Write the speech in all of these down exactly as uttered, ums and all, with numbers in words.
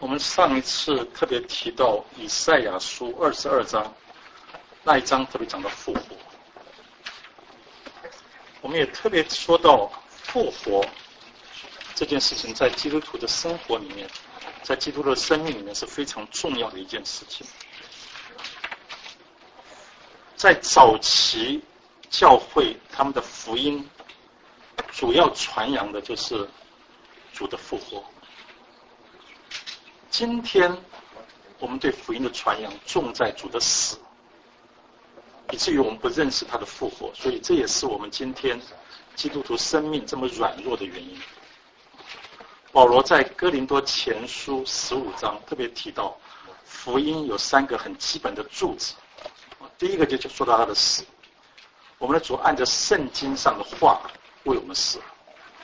我们上一次特别提到以赛亚书二十二章，那一章特别讲到复活。我们也特别说到复活这件事情在基督徒的生活里面，在基督徒的生命里面是非常重要的一件事情。在早期教会他们的福音主要传扬的就是主的复活。今天我们对福音的传扬重在主的死，以至于我们不认识他的复活，所以这也是我们今天基督徒生命这么软弱的原因。保罗在哥林多前书十五章特别提到，福音有三个很基本的柱子。第一个就说到他的死，我们的主按着圣经上的话为我们死了，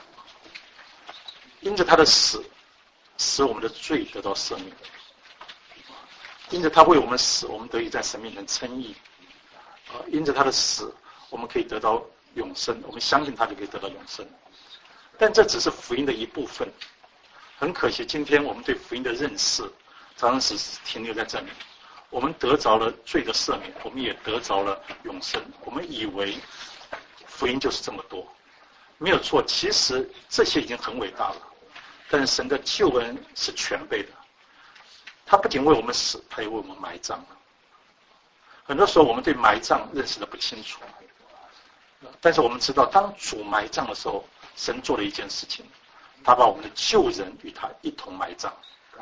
因着他的死使我们的罪得到赦免，因着他为我们死，我们得以在神面前称义，因着他的死我们可以得到永生，我们相信他就可以得到永生。但这只是福音的一部分，很可惜今天我们对福音的认识常常只是停留在这里，我们得着了罪的赦免，我们也得着了永生，我们以为福音就是这么多，没有错，其实这些已经很伟大了，但是神的救恩是全备的，他不仅为我们死，他也为我们埋葬了。很多时候我们对埋葬认识的不清楚，但是我们知道当主埋葬的时候，神做了一件事情，他把我们的旧人与他一同埋葬，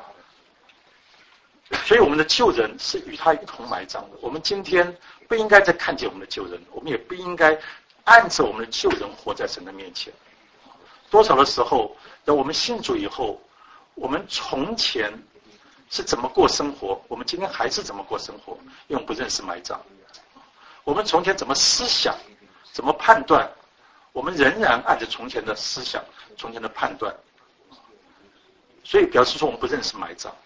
所以我们的旧人是与他一同埋葬的。我们今天不应该再看见我们的旧人，我们也不应该按着我们的旧人活在神的面前。多少的时候当我们信主以后，我们从前是怎么过生活，我们今天还是怎么过生活，因为我们不认识埋葬。我们从前怎么思想，怎么判断，我们仍然按着从前的思想，从前的判断，所以表示说我们不认识埋葬。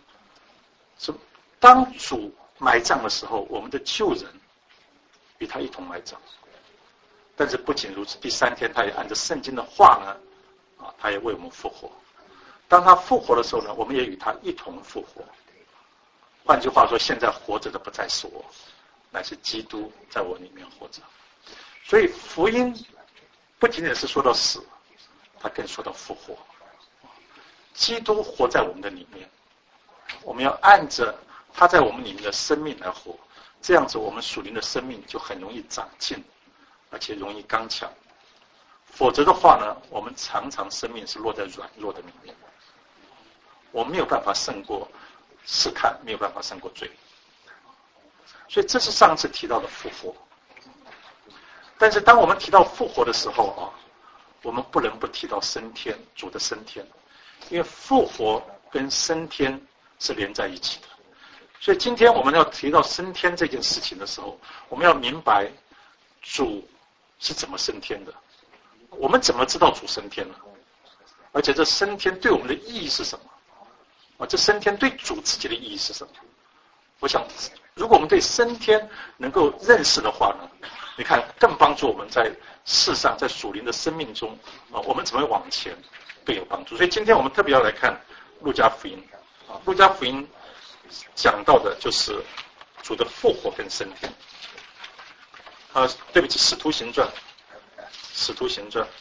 当主埋葬的时候，我们的旧人与他一同埋葬。但是不仅如此，第三天他也按照圣经的话呢，啊，他也为我们复活。当他复活的时候呢，我们也与他一同复活。换句话说，现在活着的不再是我，乃是基督在我里面活着。所以福音不仅仅是说到死，他更说到复活。基督活在我们的里面，我们要按着他在我们里面的生命来活，这样子我们属灵的生命就很容易长进，而且容易刚强。否则的话呢，我们常常生命是落在软弱的里面，我们没有办法胜过试探，没有办法胜过罪。所以这是上次提到的复活。但是当我们提到复活的时候啊，我们不能不提到升天，主的升天，因为复活跟升天是连在一起的。所以今天我们要提到升天这件事情的时候，我们要明白主是怎么升天的，我们怎么知道主升天了？而且这升天对我们的意义是什么？啊，这升天对主自己的意义是什么？我想，如果我们对升天能够认识的话呢，你看更帮助我们在世上，在属灵的生命中啊，我们怎么往前更有帮助。所以今天我们特别要来看路加福音啊，路加福音讲到的就是主的复活跟升天。啊，对不起，使徒行传，使徒行传。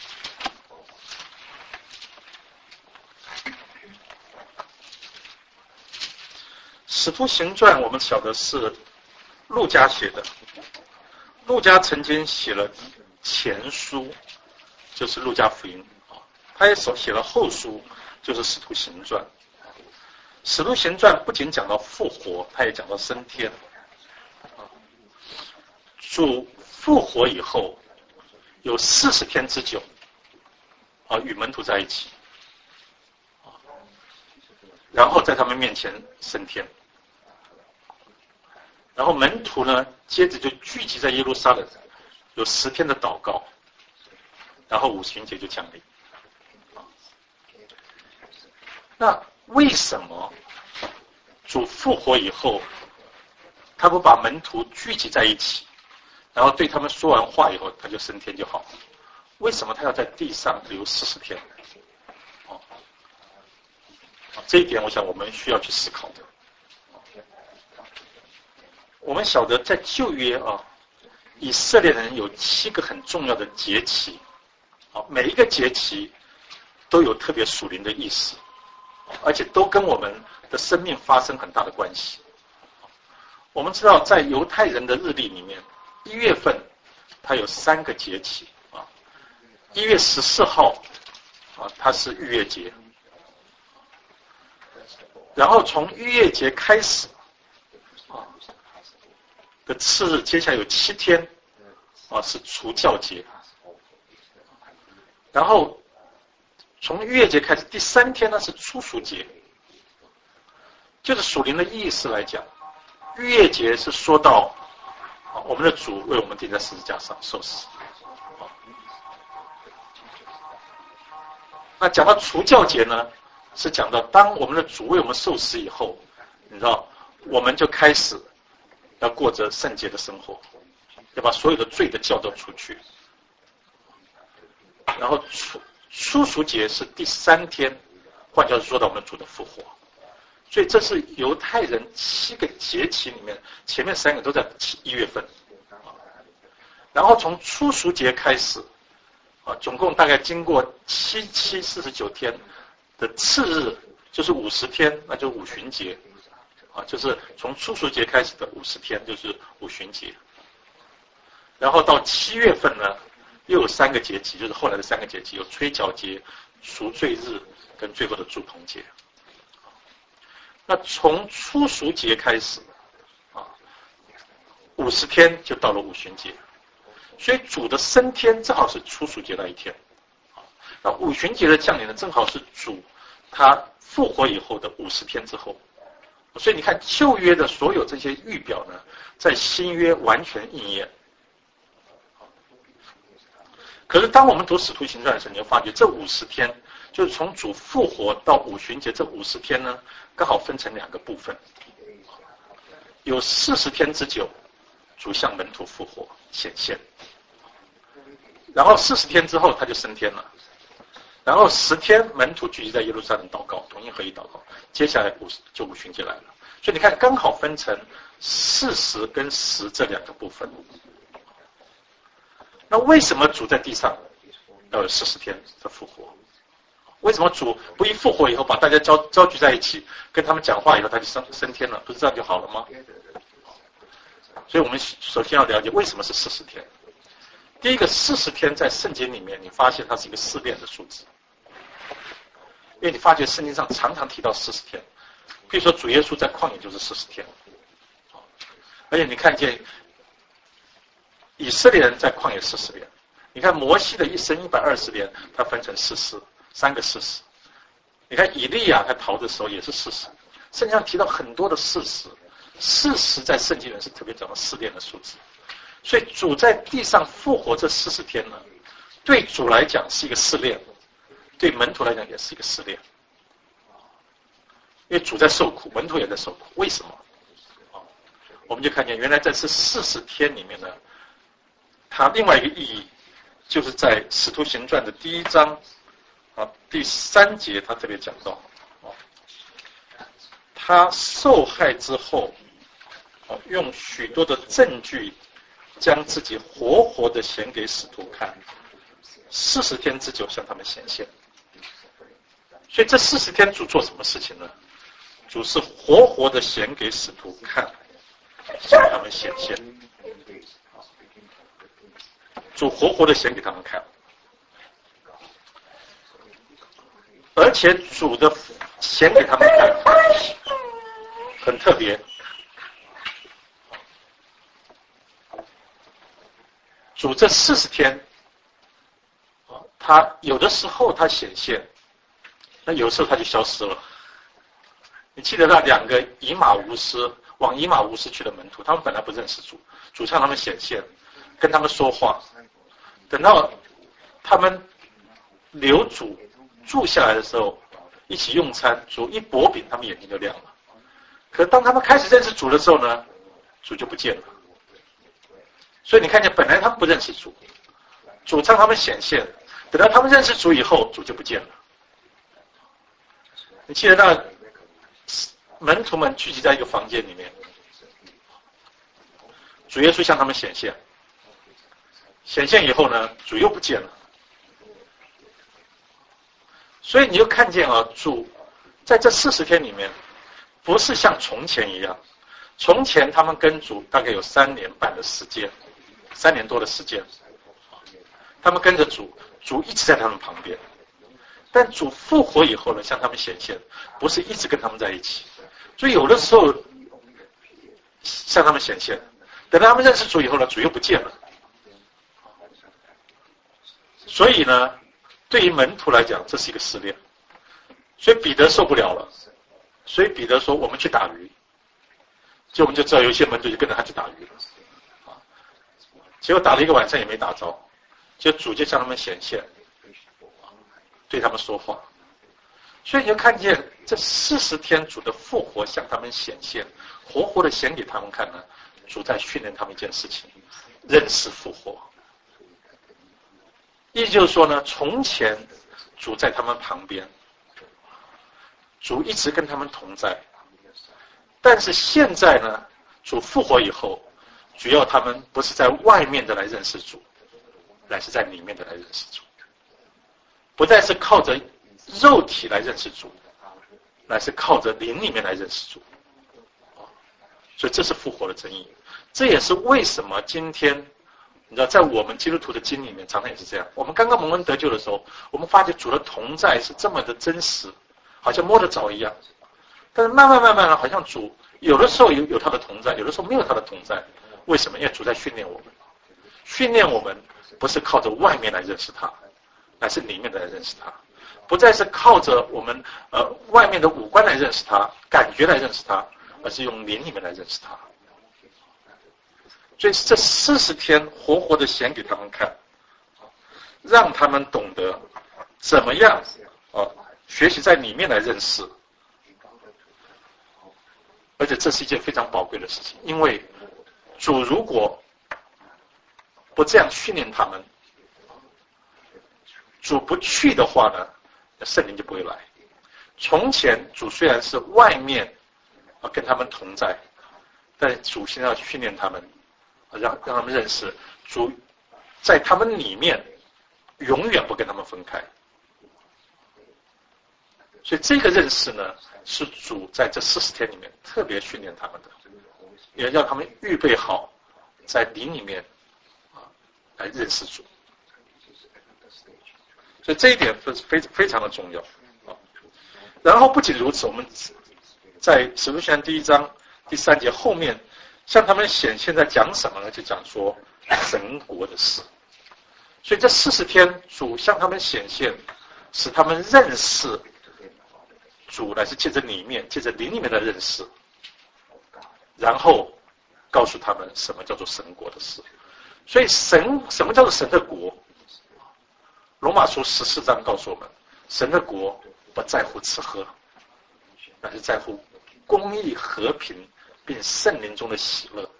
使徒行传我们晓得是路加写的，路加曾经写了前书，就是路加福音，他也所写了后书，就是使徒行传。使徒行传不仅讲到复活，他也讲到升天。主复活以后有四十天之久啊，与门徒在一起，然后在他们面前升天。然后门徒呢，接着就聚集在耶路撒冷，有十天的祷告，然后五旬节就降临。那为什么主复活以后，他不把门徒聚集在一起，然后对他们说完话以后，他就升天就好？为什么他要在地上留四十天？哦， 这一点我想我们需要去思考的。我们晓得在旧约啊，以色列人有七个很重要的节期，啊，每一个节期都有特别属灵的意思，而且都跟我们的生命发生很大的关系。我们知道在犹太人的日历里面，一月份它有三个节期啊，一月十四号啊，它是逾越节，然后从逾越节开始啊的次日，接下来有七天啊是除酵节，然后从逾越节开始，第三天呢是初熟节。就是属灵的意思来讲，逾越节是说到啊我们的主为我们钉在十字架上受死。那讲到除酵节呢，是讲到当我们的主为我们受死以后，你知道，我们就开始要过着圣洁的生活，要把所有的罪的酵都除去。然后初初熟节是第三天，换句话说到我们主的复活。所以这是犹太人七个节期里面，前面三个都在一月份，然后从初熟节开始，啊，总共大概经过七七四十九天的次日，就是五十天，那就是五旬节，啊，就是从初熟节开始的五十天，就是五旬节。然后到七月份呢，又有三个节期，就是后来的三个节期，有吹角节、赎罪日跟最后的住棚节。那从初熟节开始，啊，五十天就到了五旬节，所以主的升天正好是初熟节那一天，啊，那五旬节的降临呢，正好是主他复活以后的五十天之后，所以你看旧约的所有这些预表呢，在新约完全应验。可是当我们读使徒行传的时候，你会发觉这五十天，就是从主复活到五旬节这五十天呢，刚好分成两个部分，有四十天之久，主向门徒复活显现，然后四十天之后他就升天了，然后十天门徒聚集在耶路撒冷祷告，同心合一祷告，接下来五就五旬节来了，所以你看刚好分成四十跟十这两个部分。那为什么主在地上要有四十天的复活？为什么主不一复活以后把大家召召集在一起，跟他们讲话以后他就升升天了？不是这样就好了吗？所以我们首先要了解为什么是四十天。第一个，四十天在圣经里面，你发现它是一个试炼的数字，因为你发觉圣经上常常提到四十天，比如说主耶稣在旷野就是四十天，而且你看见以色列人在旷野四十年，你看摩西的一生一百二十年，他分成四十，三个四十。你看以利亚他逃的时候也是四十，圣经上提到很多的四十，四十在圣经人是特别讲到试炼的数字。所以主在地上复活这四十天呢，对主来讲是一个试炼，对门徒来讲也是一个试炼。因为主在受苦，门徒也在受苦，为什么？我们就看见原来在这四十天里面呢，它另外一个意义，就是在《使徒行传》的第一章啊第三节，他特别讲到，啊，他受害之后，啊，用许多的证据，将自己活活的显给使徒看，四十天之久向他们显现。所以这四十天主做什么事情呢？主是活活的显给使徒看，向他们显现。主活活的显给他们看，而且主的显给他们看很特别，主这四十天，他有的时候他显现，那有时候他就消失了。你记得那两个以马忤斯往以马忤斯去的门徒，他们本来不认识主，主向他们显现，跟他们说话。等到他们留主住下来的时候，一起用餐，主一薄饼，他们眼睛就亮了。可当他们开始认识主的时候呢，主就不见了。所以你看见，本来他们不认识主，主向他们显现，等到他们认识主以后，主就不见了。你记得那门徒们聚集在一个房间里面，主耶稣向他们显现，显现以后呢，主又不见了。所以你就看见啊，主在这四十天里面，不是像从前一样，从前他们跟主大概有三年半的时间，三年多的时间，他们跟着主，主一直在他们旁边。但主复活以后呢，向他们显现，不是一直跟他们在一起，所以有的时候向他们显现，等到他们认识主以后呢，主又不见了。所以呢，对于门徒来讲，这是一个试炼。所以彼得受不了了，所以彼得说：“我们去打鱼。”就我们就知道有一些门徒就跟着他去打鱼了，结果打了一个晚上也没打着，就主就向他们显现，对他们说话。所以你就看见这四十天主的复活向他们显现，活活的显给他们看呢。主在训练他们一件事情，认识复活。意思就是说呢，从前主在他们旁边，主一直跟他们同在，但是现在呢，主复活以后，主要他们不是在外面的来认识主，乃是在里面的来认识主，不再是靠着肉体来认识主，乃是靠着灵里面来认识主。所以这是复活的真意。这也是为什么今天你知道，在我们基督徒的经里面常常也是这样。我们刚刚蒙恩得救的时候，我们发觉主的同在是这么的真实，好像摸得着一样。但是慢慢慢慢的，好像主有的时候有有他的同在，有的时候没有他的同在。为什么？因为主在训练我们，训练我们不是靠着外面来认识他，乃是里面的来认识他，不再是靠着我们呃外面的五官来认识他，感觉来认识他，而是用灵里面来认识他。所以这四十天活活的显给他们看，让他们懂得怎么样啊学习在里面来认识。而且这是一件非常宝贵的事情，因为主如果不这样训练他们，主不去的话呢，圣灵就不会来。从前主虽然是外面啊跟他们同在，但是主现在要训练他们，让让他们认识主在他们里面永远不跟他们分开。所以这个认识呢，是主在这四十天里面特别训练他们的，也让他们预备好在灵里面啊来认识主。所以这一点是非非常的重要啊。然后不仅如此，我们在使徒行传第一章第三节后面，向他们显现在讲什么呢？就讲说神国的事。所以这四十天，主向他们显现，使他们认识主，乃是借着里面，借着灵里面的认识，然后告诉他们什么叫做神国的事。所以神什么叫做神的国？罗马书十四章告诉我们，神的国不在乎吃喝，乃是在乎公义、和平，并圣灵中的喜乐。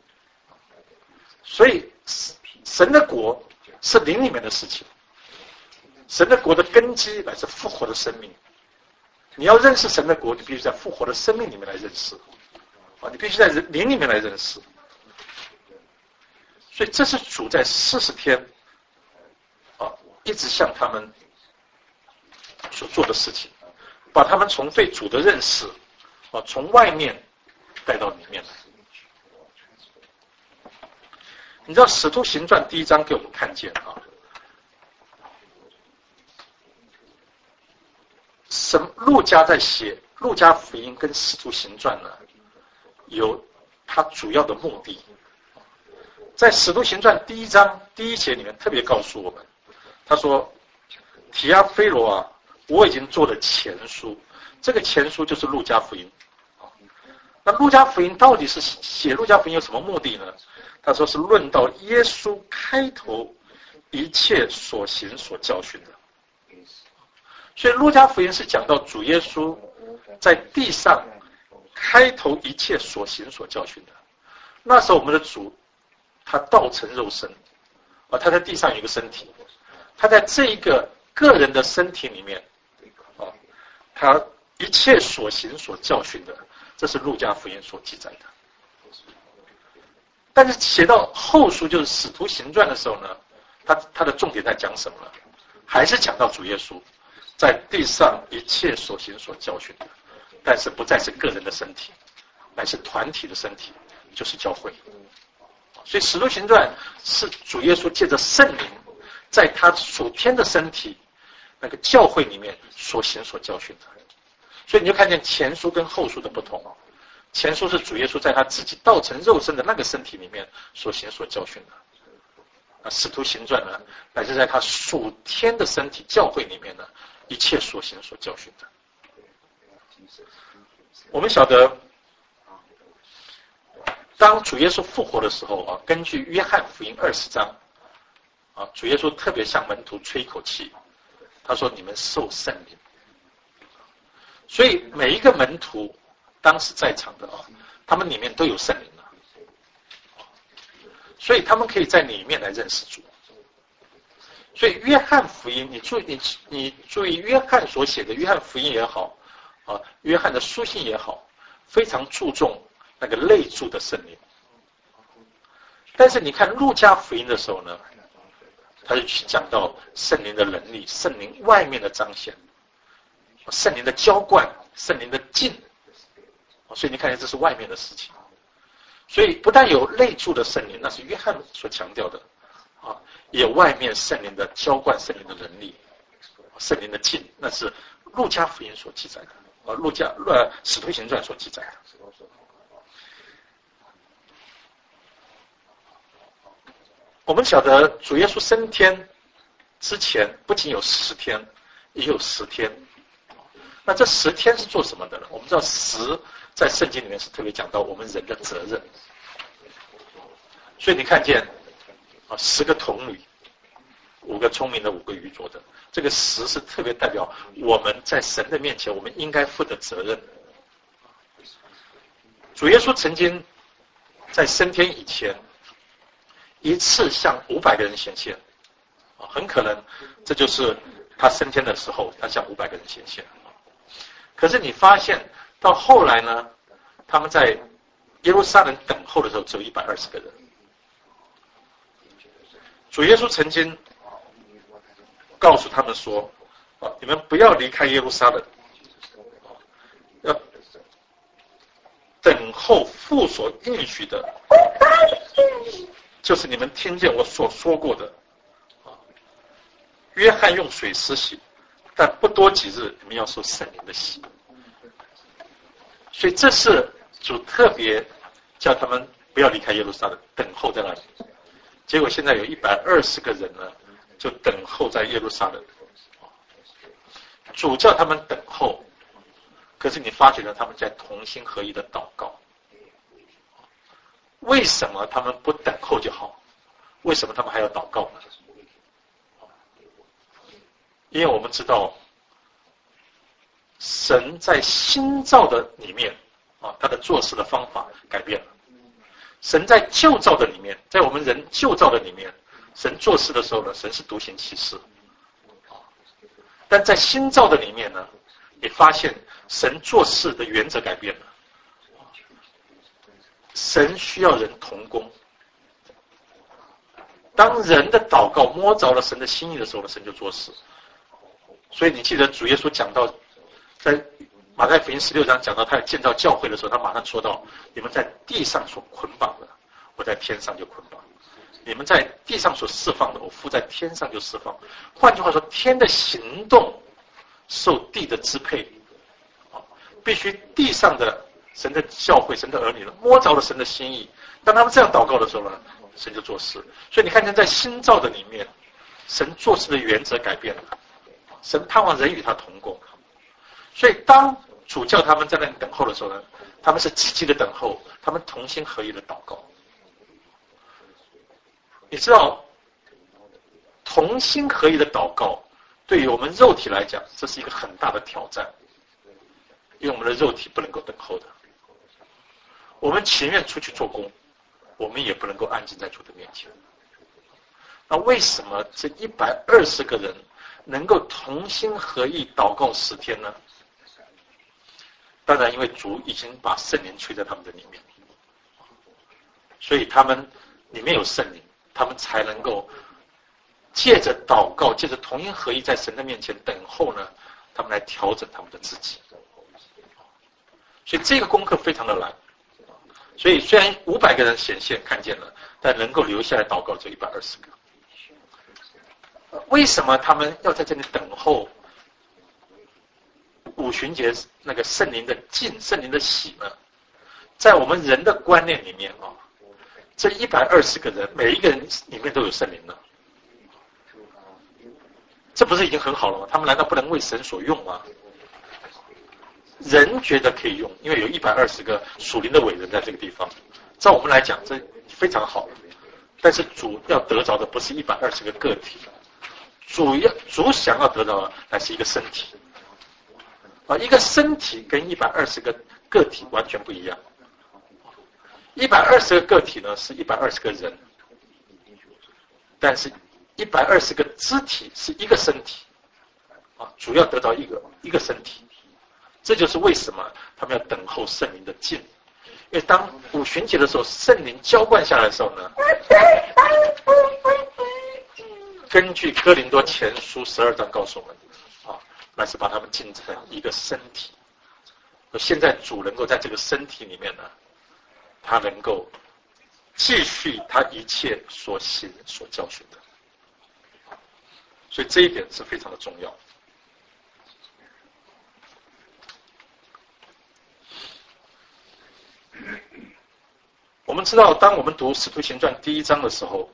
所以神的国是灵里面的事情，神的国的根基乃是复活的生命。你要认识神的国，你必须在复活的生命里面来认识啊！你必须在灵里面来认识。所以这是主在四十天啊，一直向他们所做的事情，把他们从对主的认识啊，从外面带到里面来。你知道《使徒行传》第一章给我们看见啊，神路加在写路加福音跟使徒行传呢，有他主要的目的。在使徒行传第一章第一节里面特别告诉我们，他说：“提阿非罗啊，我已经做了前书。”这个前书就是路加福音。那路加福音到底是写路加福音有什么目的呢？他说是论到耶稣开头一切所行所教训的。所以路加福音是讲到主耶稣在地上开头一切所行所教训的。那时候我们的主他道成肉身啊，他在地上有一个身体，他在这一个个人的身体里面啊，他一切所行所教训的，这是路加福音所记载的。但是写到后书，就是使徒行传的时候呢，他他的重点在讲什么呢？还是讲到主耶稣在地上一切所行所教训的，但是不再是个人的身体，乃是团体的身体，就是教会。所以使徒行传是主耶稣借着圣灵，在他属天的身体那个教会里面所行所教训的。所以你就看见前书跟后书的不同。前书是主耶稣在他自己道成肉身的那个身体里面所行所教训的，啊，使徒行传呢，乃是在他属天的身体教会里面呢，一切所行所教训的。我们晓得，当主耶稣复活的时候啊，根据约翰福音二十章，啊，主耶稣特别向门徒吹一口气，他说：“你们受圣灵。”所以每一个门徒当时在场的啊，他们里面都有圣灵了，所以他们可以在里面来认识主。所以约翰福音，你注意你你注意约翰所写的约翰福音也好啊，约翰的书信也好，非常注重那个内住的圣灵。但是你看路加福音的时候呢，他就去讲到圣灵的能力，圣灵外面的彰显，圣灵的浇灌，圣灵的浸。所以你看见这是外面的事情。所以不但有内住的圣灵，那是约翰所强调的啊，也有外面圣灵的浇灌，圣灵的能力，圣灵的浸，那是路加福音所记载的，啊，路加呃使徒行传所记载的。我们晓得主耶稣升天之前，不仅有十天，也有十天。那这十天是做什么的呢？我们知道十在圣经里面是特别讲到我们人的责任，所以你看见啊，十个童女，五个聪明的，五个愚拙的，这个十是特别代表我们在神的面前我们应该负的责任。主耶稣曾经在升天以前一次向五百个人显现，啊，很可能这就是他升天的时候他向五百个人显现。可是你发现到后来呢，他们在耶路撒冷等候的时候只有一百二十个人。主耶稣曾经告诉他们说，啊，你们不要离开耶路撒冷，要等候父所应许的，就是你们听见我所说过的。约翰用水施洗，但不多几日你们要受圣灵的洗。所以这是主特别叫他们不要离开耶路撒冷，等候在那里。结果现在有一百二十个人呢，就等候在耶路撒冷。主叫他们等候，可是你发觉呢，他们在同心合一的祷告。为什么他们不等候就好？为什么他们还要祷告呢？因为我们知道，神在新造的里面啊，他的做事的方法改变了。神在旧造的里面，在我们人旧造的里面，神做事的时候呢，神是独行其事。但在新造的里面呢，你发现神做事的原则改变了。神需要人同工。当人的祷告摸着了神的心意的时候呢，神就做事。所以你记得主耶稣讲到，在马太福音十六章讲到他要建造教会的时候，他马上说到：你们在地上所捆绑的，我在天上就捆绑；你们在地上所释放的，我父在天上就释放。换句话说，天的行动受地的支配，必须地上的神的教会、神的儿女摸着了神的心意。当他们这样祷告的时候呢，神就做事。所以你看见在新造的里面，神做事的原则改变了。神盼望人与他同工，所以当主叫他们在那里等候的时候呢，他们是积极的等候，他们同心合意的祷告。你知道，同心合意的祷告对于我们肉体来讲，这是一个很大的挑战，因为我们的肉体不能够等候的。我们情愿出去做工，我们也不能够安静在主的面前。那为什么这一百二十个人能够同心合意祷告十天呢？ 当然因为主已经把圣灵吹在他们的里面，所以他们里面有圣灵，他们才能够借着祷告，借着同音合一在神的面前等候呢，他们来调整他们的自己。所以这个功课非常的难。所以虽然五百个人显现看见了，但能够留下来祷告只有一百二十个。为什么他们要在这里等候五旬节那个圣灵的进、圣灵的喜呢？在我们人的观念里面啊，这一百二十个人每一个人里面都有圣灵了，这不是已经很好了吗？他们难道不能为神所用吗？人觉得可以用，因为有一百二十个属灵的伟人在这个地方，照我们来讲这非常好。但是主要得着的不是一百二十个个体，主要主想要得到的乃是一个身体啊，一个身体跟一百二十个个体完全不一样。一百二十个个体呢是一百二十个人，但是一百二十个肢体是一个身体啊，主要得到一个一个身体。这就是为什么他们要等候圣灵的进，因为当五旬节的时候，圣灵浇灌下来的时候呢，根据哥林多前书十二章告诉我们，啊，那是把他们进成一个身体。现在主能够在这个身体里面呢，他能够继续他一切所行所教训的，所以这一点是非常的重要。我们知道，当我们读《使徒行传》第一章的时候，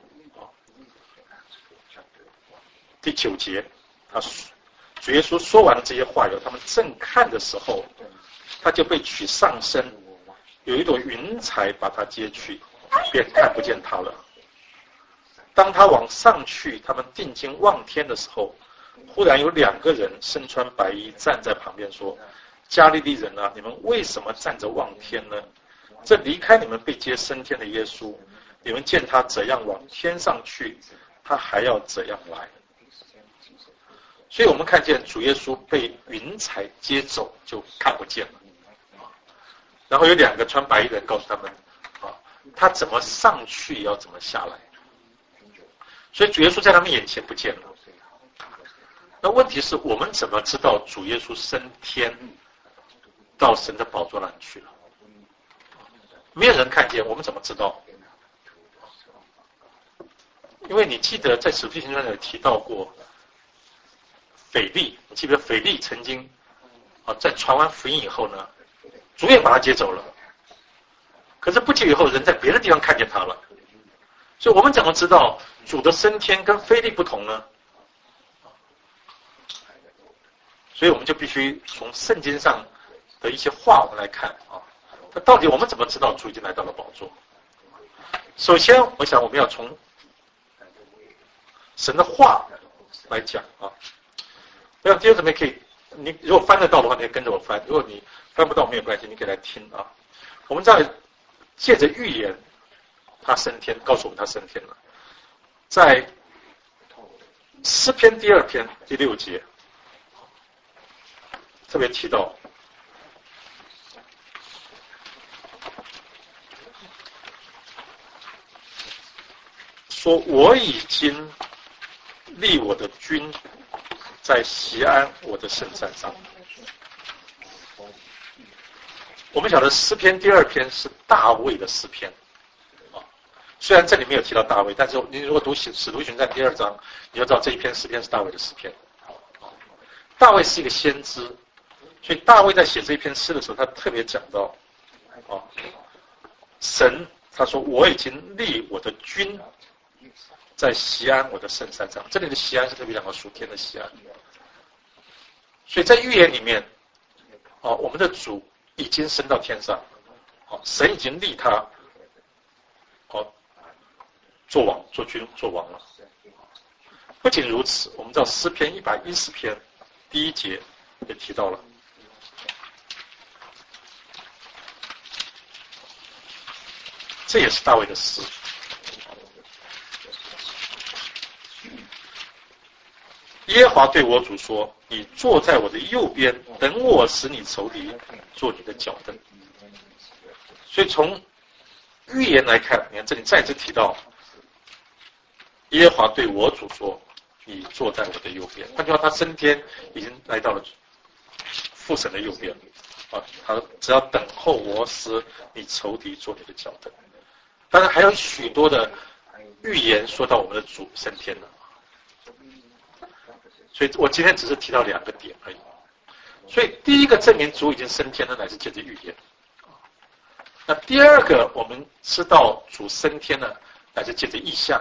第九节，他主耶稣说完了这些话以后，他们正看的时候，他就被取上身，有一朵云彩把他接去，便看不见他了。当他往上去，他们定睛望天的时候，忽然有两个人身穿白衣站在旁边说：“加利利人啊，你们为什么站着望天呢？这离开你们被接升天的耶稣，你们见他怎样往天上去，他还要怎样来。”所以我们看见主耶稣被云彩接走，就看不见了。然后有两个穿白衣的人告诉他们，啊，他怎么上去也要怎么下来。所以主耶稣在他们眼前不见了。那问题是我们怎么知道主耶稣升天到神的宝座那里去了？没有人看见，我们怎么知道？因为你记得在《使徒行传》里提到过腓利，你记得腓利曾经啊在传完福音以后呢，主也把他接走了。可是不久以后，人在别的地方看见他了。所以我们怎么知道主的升天跟腓利不同呢？所以我们就必须从圣经上的一些话我们来看啊。那到底我们怎么知道主已经来到了宝座？首先，我想我们要从神的话来讲啊。那弟兄姊妹可以，你如果翻得到的话，你可以跟着我翻；如果你翻不到没有关系，你可以来听啊。我们在借着预言，他升天，告诉我们他升天了。在诗篇第二篇第六节，特别提到。说我已经立我的君在锡安我的圣山上。我们晓得诗篇第二篇是大卫的诗篇啊，虽然这里没有提到大卫，但是你如果读使徒行传第二章，你就知道这一篇诗篇是大卫的诗篇。大卫是一个先知，所以大卫在写这一篇诗的时候，他特别讲到啊，神他说我已经立我的君在锡安我的圣山上，这里的锡安是特别讲到属天的锡安。所以在预言里面，哦，我们的主已经升到天上，哦，神已经立他，哦，做王、做君、做王了。不仅如此，我们知道诗篇一百一十篇第一节也提到了，这也是大卫的诗。耶和华对我主说：“ 你坐在我的右边，等我使你仇敌做你的脚凳。所以从预言来看，你看这里再次提到耶和华对我主说，你坐在我的右边。换句话，他升天已经来到了父神的右边啊，他只要等候我使你仇敌做你的脚凳。当然还有许多的预言说到我们的主升天了，所以我今天只是提到两个点而已。所以第一个证明主已经升天了，乃是借着预言。那第二个我们知道主升天了，乃是借着异象。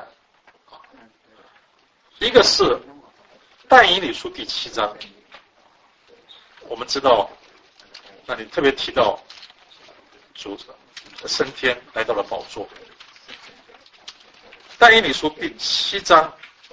一个是但以理书第七章，我们知道那里特别提到主升天来到了宝座。但以理书第七章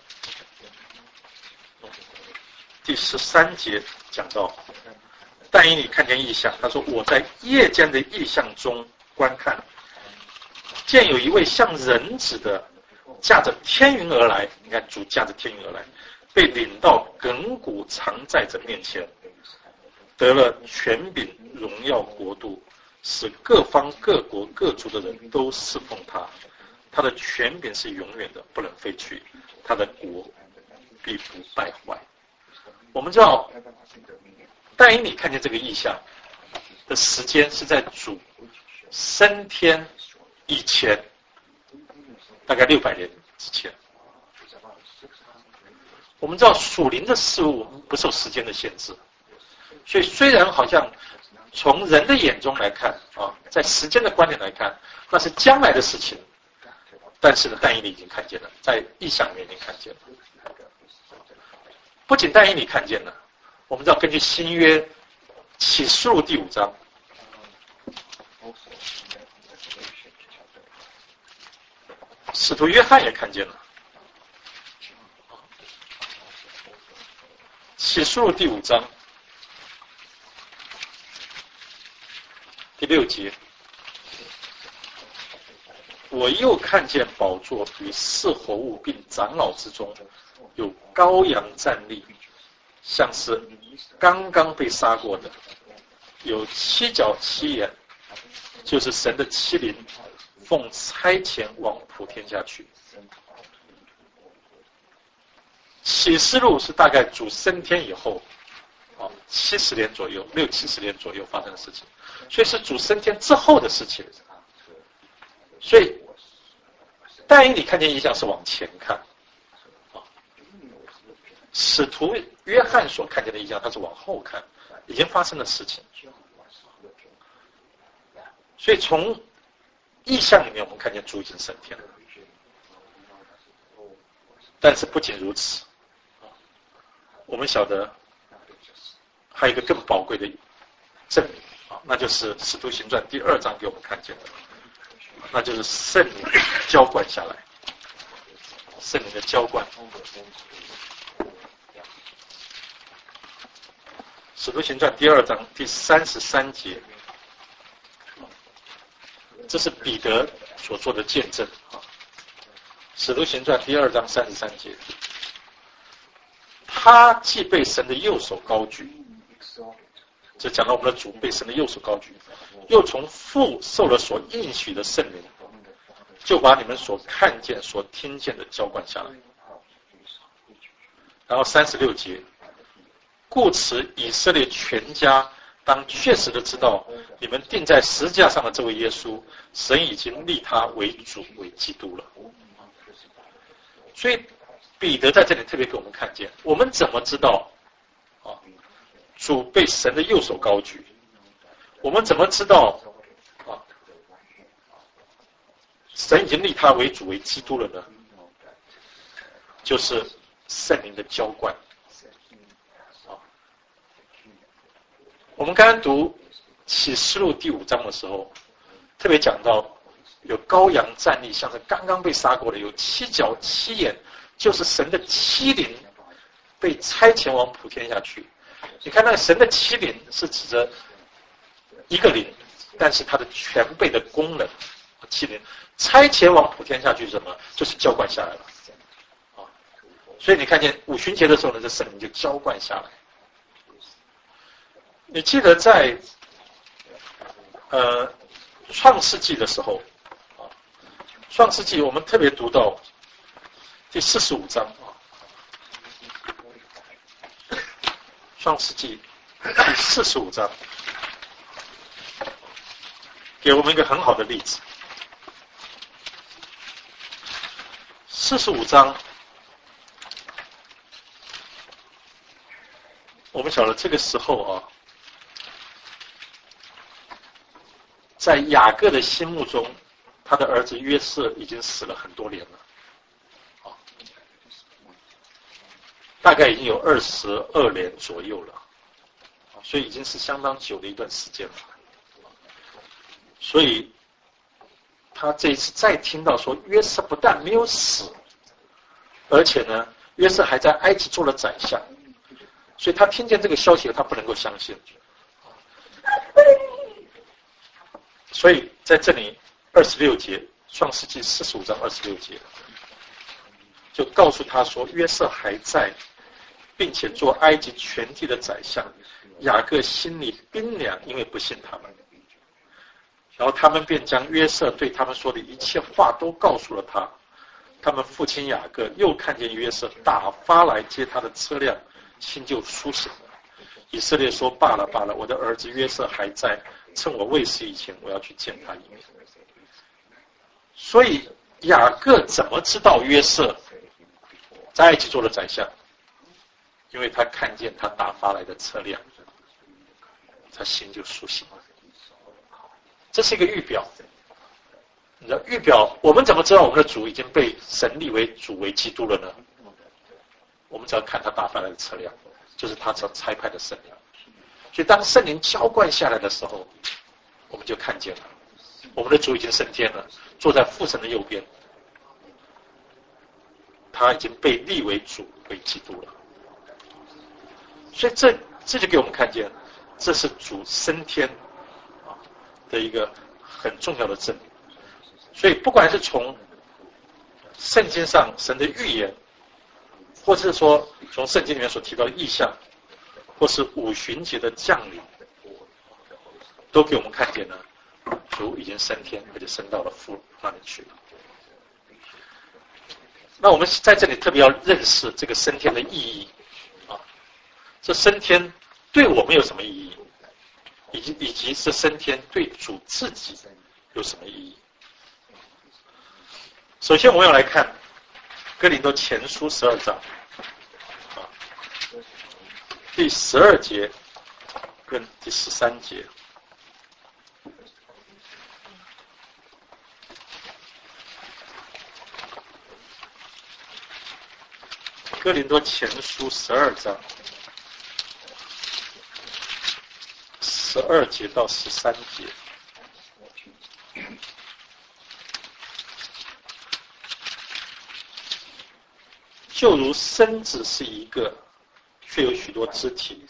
第十三节讲到，但以理看见异象，他说我在夜间的异象中观看，见有一位像人子的驾着天云而来，你看主驾着天云而来，被领到亘古常在者面前，得了权柄荣耀国度，使各方各国各族的人都侍奉他。他的权柄是永远的，不能废去，他的国必不败坏。我们知道但以理看见这个异象的时间是在主升天以前，大概六百年之前。我们知道属灵的事物不受时间的限制，所以虽然好像从人的眼中来看啊，在时间的观点来看，那是将来的事情，但是呢，但以理已经看见了，在异象里面已经看见了。不仅但以理看见了，我们知道根据新约启示录第五章，使徒约翰也看见了。启示录第五章第六节，我又看见宝座与四活物并长老之中有羔羊站立，像是刚刚被杀过的，有七角七眼，就是神的七灵，奉差遣往普天下去。启示录是大概主升天以后啊，七十年左右，六七十年左右发生的事情，所以是主升天之后的事情。所以但以理看见异象是往前看，啊，使徒约翰所看见的异象他是往后看，已经发生的事情。所以从异象里面我们看见主已经升天了。但是不仅如此，我们晓得还有一个更宝贵的证明啊，那就是使徒行传第二章给我们看见的，那就是圣灵浇灌下来，圣灵的浇灌。使徒行传第二章第三十三节，这是彼得所做的见证啊。使徒行传第二章三十三节，他既被神的右手高举，这讲到我们的主被神的右手高举，又从父受了所应许的圣灵，就把你们所看见所听见的浇灌下来。然后三十六节，故此以色列全家当确实的知道，你们钉在十字架上的这位耶稣，神已经立他为主为基督了。所以彼得在这里特别给我们看见，我们怎么知道啊主被神的右手高举？我们怎么知道啊神已经立他为主为基督了呢？就是圣灵的浇灌。啊，我们刚刚读启示录第五章的时候，特别讲到有羔羊站立，像是刚刚被杀过的，有七角七眼，就是神的七灵被差遣往普天下去。你看那个神的七灵是指着一个灵，但是它的全备的功能，七灵差遣往普天下去是什么？就是浇灌下来了。啊，所以你看见五旬节的时候呢，这圣灵就浇灌下来。 你记得在呃创世纪的时候啊，创世纪我们特别读到第四十五章啊，创世纪第四十五章给我们一个很好的例子。四十五章，我们晓得这个时候啊，在雅各的心目中，他的儿子约瑟已经死了很多年了，啊，大概已经有二十二年左右了，所以已经是相当久的一段时间了。所以他这一次再听到说约瑟不但没有死，而且呢，约瑟还在埃及做了宰相，所以他听见这个消息他不能够相信。所以在这里二十六节，创世纪四十五章二十六节，就告诉他说约瑟还在，并且做埃及全地的宰相。雅各心里冰凉，因为不信他们。然后他们便将约瑟对他们说的一切话都告诉了他。他们父亲雅各又看见约瑟打发来接他的车辆，心就苏醒了。以色列说：罢了罢了，我的儿子约瑟还在，趁我未死以前，我要去见他一面。所以雅各怎么知道约瑟在埃及做了宰相？因为他看见他打发来的车辆，他心就苏醒了。这是一个预表，你知道预表，我们怎么知道我们的主已经被神立为主为基督了呢？我们只要看他打发来的车辆，就是他所差派的圣灵。所以当圣灵浇灌下来的时候，我们就看见了我们的主已经升天了，坐在父神的右边，他已经被立为主为基督了。所以这这就给我们看见，这是主升天的一个很重要的证明。所以不管是从圣经上神的预言，或者是说从圣经里面所提到的意象，或是五旬节的降临，都给我们看见呢，主已经升天，而且升到了父那里去了。那我们在这里特别要认识这个升天的意义啊，这升天对我们有什么意义？以及以及这升天对主自己有什么意义？首先我们要来看哥林多前书十二章啊，第十二节跟第十三节。哥林多前书十二章十二节到十三节。就如身子是一个，却有许多肢体，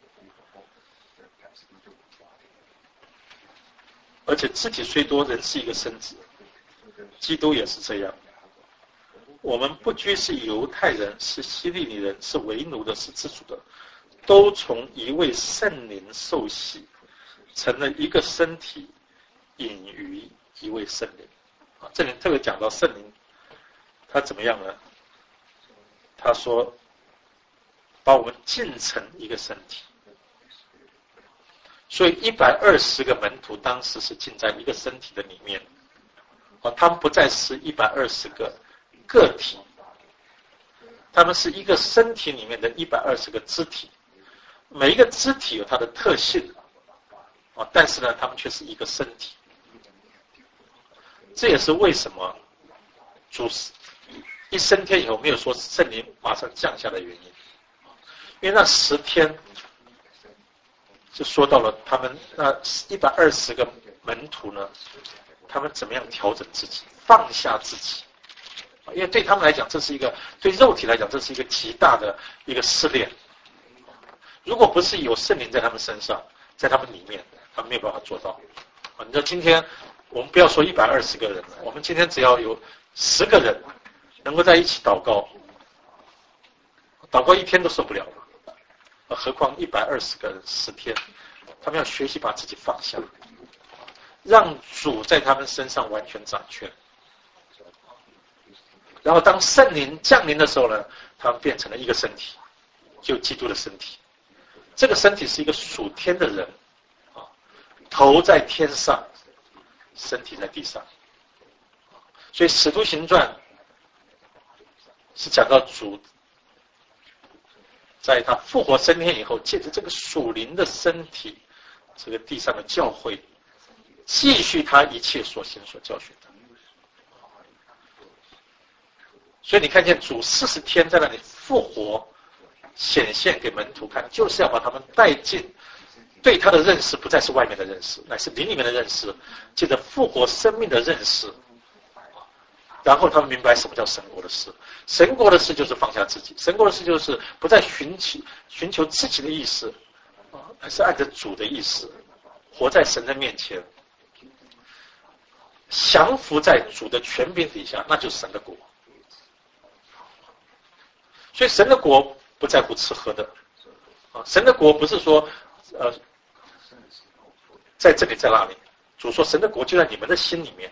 而且肢体虽多，人是一个身子，基督也是这样。我们不拘是犹太人，是希利尼人，是为奴的，是自主的，都从一位圣灵受洗，成了一个身体，隐于一位圣灵。啊，这里特别讲到圣灵，他怎么样呢？他说，把我们浸成一个身体。所以一百二十个门徒当时是浸在一个身体的里面，啊，他们不再是一百二十个个体，他们是一个身体里面的一百二十个肢体，每一个肢体有它的特性，啊，但是呢，他们却是一个身体。这也是为什么主一升天以后没有说圣灵马上降下的原因，因为那十天就说到了他们那一百二十个门徒呢，他们怎么样调整自己，放下自己。因为对他们来讲，这是一个对肉体来讲，这是一个极大的一个试炼。如果不是有圣灵在他们身上，在他们里面，他们没有办法做到。啊，你知道今天我们不要说一百二十个人，我们今天只要有十个人能够在一起祷告，祷告一天都受不了了，何况一百二十个人十天， 他们要学习把自己放下，让主在他们身上完全掌权。然后当圣灵降临的时候呢，他们变成了一个身体，就基督的身体。这个身体是一个属天的人啊，头在天上，身体在地上。所以使徒行传是讲到主在他复活升天以后，借着这个属灵的身体，这个地上的教会，继续他一切所行所教训的。所以你看见主四十天在那里复活，显现给门徒看，就是要把他们带进对他的认识，不再是外面的认识，乃是灵里面的认识，借着复活生命的认识，然后他们明白什么叫神国的事。神国的事就是放下自己，神国的事就是不再寻求寻求自己的意思，而是按着主的意思，活在神的面前，降服在主的权柄底下，那就是神的国。所以神的国不在乎吃喝的，啊，神的国不是说，呃，在这里在那里。主说神的国就在你们的心里面。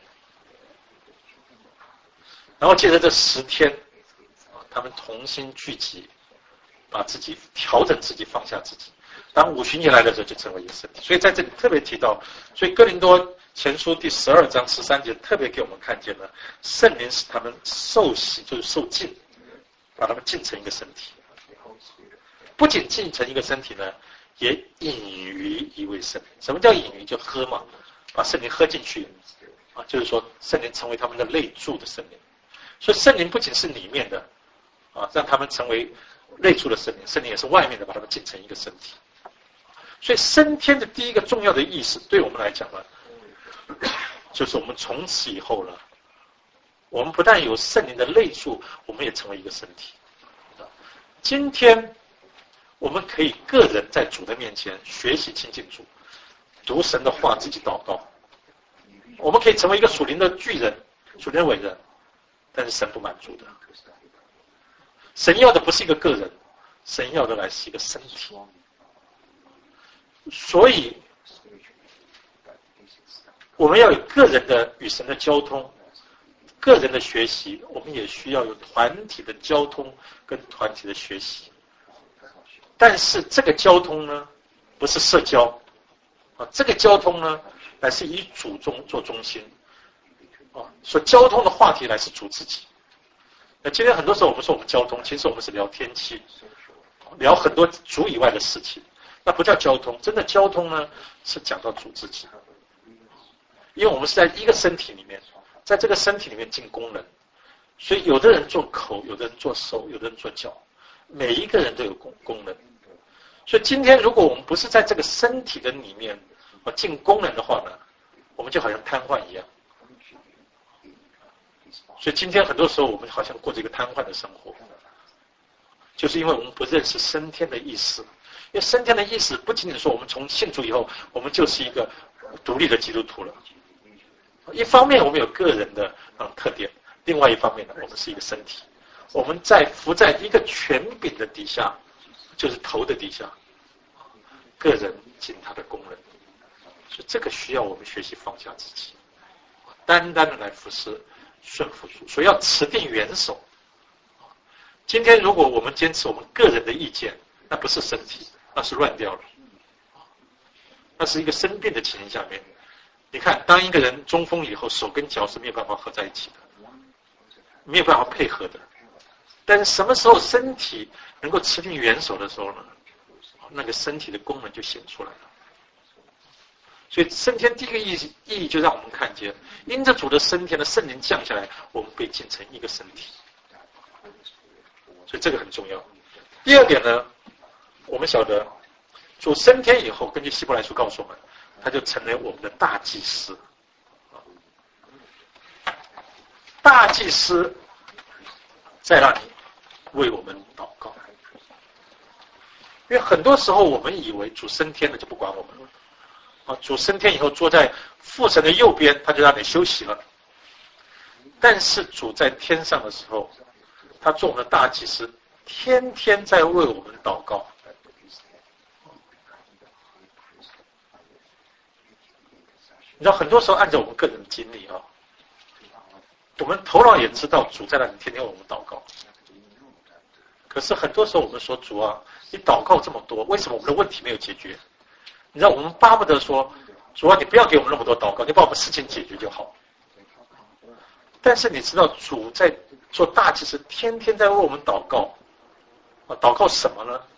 然后借着这十天，啊，他们同心聚集，把自己调整自己，放下自己。当五旬节来的时候，就成为一个身体。所以在这里特别提到，所以哥林多前书第十二章十三节特别给我们看见了，圣灵使他们受洗，就是受浸。把他们浸成一个身体，不仅浸成一个身体呢，也饮于一位圣灵。什么叫饮于？就喝嘛，把圣灵喝进去啊，就是说圣灵成为他们的内住的圣灵。所以圣灵不仅是里面的啊，让他们成为内住的圣灵，圣灵也是外面的，把他们浸成一个身体。所以升天的第一个重要的意思，对我们来讲呢，就是我们从此以后呢，我们不但有圣灵的内住，我们也成为一个身体。今天我们可以个人在主的面前学习亲近主，读神的话，自己祷告。我们可以成为一个属灵的巨人、属灵的伟人，但是神不满足的。神要的不是一个个人，神要的来是一个身体。所以我们要有个人的与神的交通，个人的学习，我们也需要有团体的交通跟团体的学习。但是这个交通呢，不是社交啊，这个交通呢，乃是以主中做中心啊，所交通的话题乃是主自己。那今天很多时候我们说我们交通，其实我们是聊天气，聊很多主以外的事情，那不叫交通。真的交通呢，是讲到主自己，因为我们是在一个身体里面。在这个身体里面尽功能，所以有的人做口，有的人做手，有的人做脚，每一个人都有功功能。所以今天如果我们不是在这个身体的里面啊尽功能的话呢，我们就好像瘫痪一样。所以今天很多时候我们好像过着一个瘫痪的生活，就是因为我们不认识升天的意思。因为升天的意思不仅仅说我们从信主以后，我们就是一个独立的基督徒了。一方面我们有个人的嗯特点，另外一方面呢，我们是一个身体，我们在服在一个权柄的底下，就是头的底下，个人尽他的功能。所以这个需要我们学习放下自己，单单的来服侍顺服主，所以要持定元首。今天如果我们坚持我们个人的意见，那不是身体，那是乱掉了，那是一个生病的情形下面。你看，当一个人中风以后，手跟脚是没有办法合在一起的，没有办法配合的。但是什么时候身体能够持定元首的时候呢？那个身体的功能就显出来了。所以升天第一个意义意义就让我们看见，因着主的升天的圣灵降下来，我们被建成一个身体。所以这个很重要。第二点呢，我们晓得主升天以后，根据希伯来书告诉我们，他就成为我们的大祭司。大祭司在那里为我们祷告。因为很多时候我们以为主升天了就不管我们了，啊，主升天以后坐在父神的右边，他就让你休息了。但是主在天上的时候，他做我们的大祭司，天天在为我们祷告。 你知道很多时候按照我们个人的经历啊，我们头脑也知道主在那里天天为我们祷告，可是很多时候我们说主啊，你祷告这么多，为什么我们的问题没有解决？你知道我们巴不得说主啊，你不要给我们那么多祷告，你把我们事情解决就好。但是你知道主在做大祭司，天天在为我们祷告啊，祷告什么呢？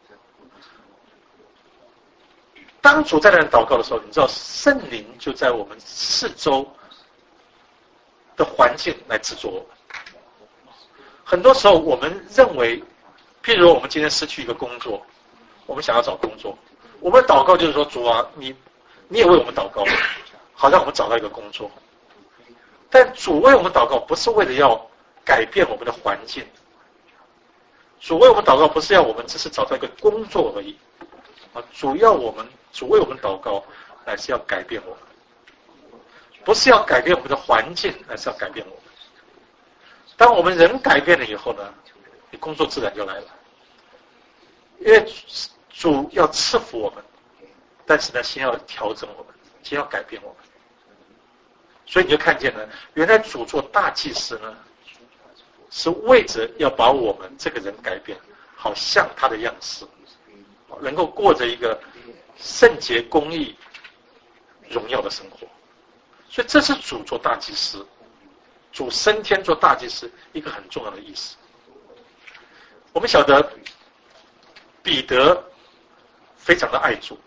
当主在那里祷告的时候，你知道圣灵就在我们四周的环境来制作我们。很多时候我们认为，譬如我们今天失去一个工作，我们想要找工作，我们的祷告就是说主啊，你你也为我们祷告，好让我们找到一个工作。但主为我们祷告不是为了要改变我们的环境，主为我们祷告不是要我们只是找到一个工作而已啊，主要我们主为我们祷告乃是要改变我们，不是要改变我们的环境，乃是要改变我们。当我们人改变了以后呢，你工作自然就来了，因为主要赐福我们，但是呢，先要调整我们，先要改变我们。所以你就看见呢，原来主做大祭司呢，是为着要把我们这个人改变，好像他的样式，能够过着一个圣洁、公义、荣耀的生活。所以这是主做大祭司，主升天做大祭司一个很重要的意思。我们晓得彼得非常的爱主，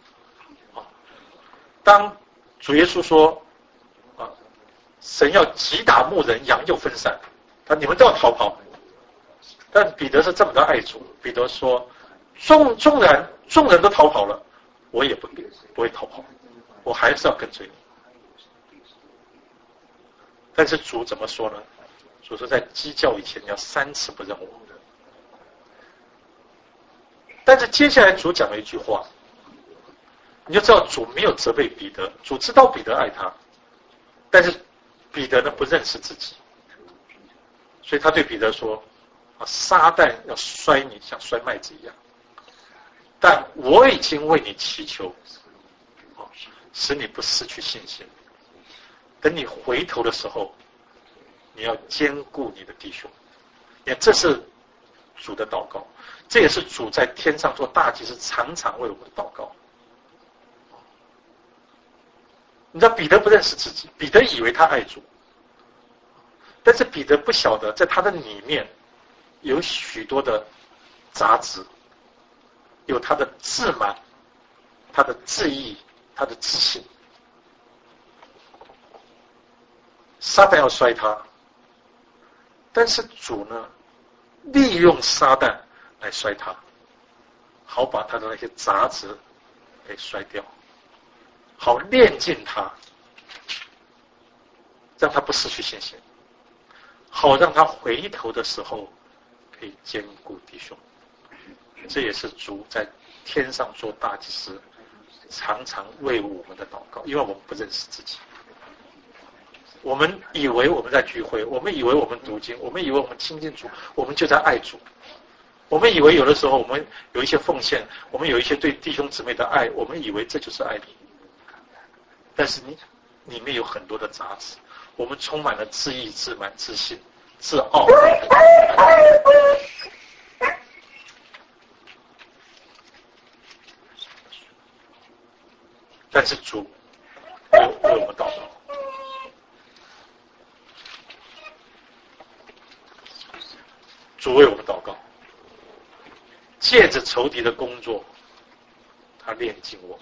当主耶稣说啊，神要击打牧人，羊就分散，他你们都要逃跑。但彼得是这么的爱主，彼得说，纵纵然众人都逃跑了，我也不不会逃跑，我还是要跟随你。但是主怎么说呢？主说在鸡叫以前你要三次不认我。但是接下来主讲了一句话，你就知道主没有责备彼得，主知道彼得爱他，但是彼得呢不认识自己，所以他对彼得说，撒旦要摔你像摔麦子一样，但我已经为你祈求，使你不失去信心。等你回头的时候，你要兼顾你的弟兄。你看，这是主的祷告，这也是主在天上做大祭司常常为我们祷告。你知道彼得不认识自己，彼得以为他爱主，但是彼得不晓得在他的里面有许多的杂质，有他的自满，他的自义，他的自信。撒旦要摔他，但是主呢，利用撒旦来摔他，好把他的那些杂质给摔掉，好炼净他，让他不失去信心，好让他回头的时候可以兼顾弟兄。这也是主在天上做大祭司常常为我们的祷告，因为我们不认识自己。我们以为我们在聚会，我们以为我们读经，我们以为我们亲近主，我们就在爱主。我们以为有的时候我们有一些奉献，我们有一些对弟兄姊妹的爱，我们以为这就是爱你。但是你里面有很多的杂质，我们充满了自义、自满、自信、自傲。但是主为为我们祷告。主为我们祷告，借着仇敌的工作，他炼净我们，